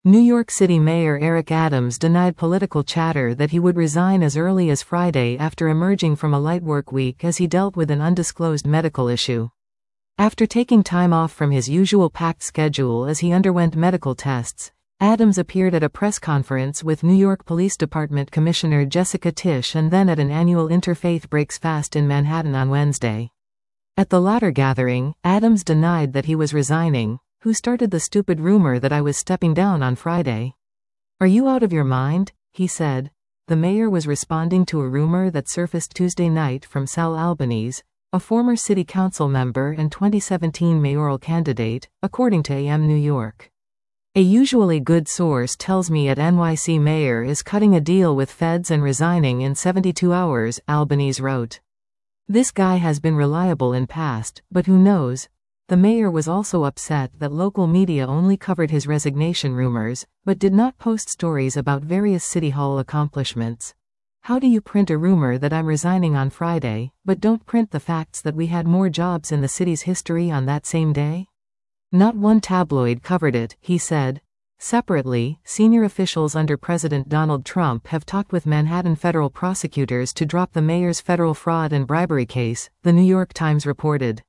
New York City Mayor Eric Adams denied political chatter that he would resign as early as Friday after emerging from a light work week as he dealt with an undisclosed medical issue. After taking time off from his usual packed schedule as he underwent medical tests, Adams appeared at a press conference with New York Police Department Commissioner Jessica Tisch and then at an annual Interfaith Breaks Fast in Manhattan on Wednesday. At the latter gathering, Adams denied that he was resigning. "Who started the stupid rumor that I was stepping down on Friday? Are you out of your mind?" he said. The mayor was responding to a rumor that surfaced Tuesday night from Sal Albanese, a former city council member and 2017 mayoral candidate, according to AM New York. "A usually good source tells me at NYC mayor is cutting a deal with feds and resigning in 72 hours, Albanese wrote. "This guy has been reliable in past, but who knows?" The mayor was also upset that local media only covered his resignation rumors, but did not post stories about various City Hall accomplishments. "How do you print a rumor that I'm resigning on Friday, but don't print the facts that we had more jobs in the city's history on that same day? Not one tabloid covered it," he said. Separately, senior officials under President Donald Trump have talked with Manhattan federal prosecutors to drop the mayor's federal fraud and bribery case, The New York Times reported.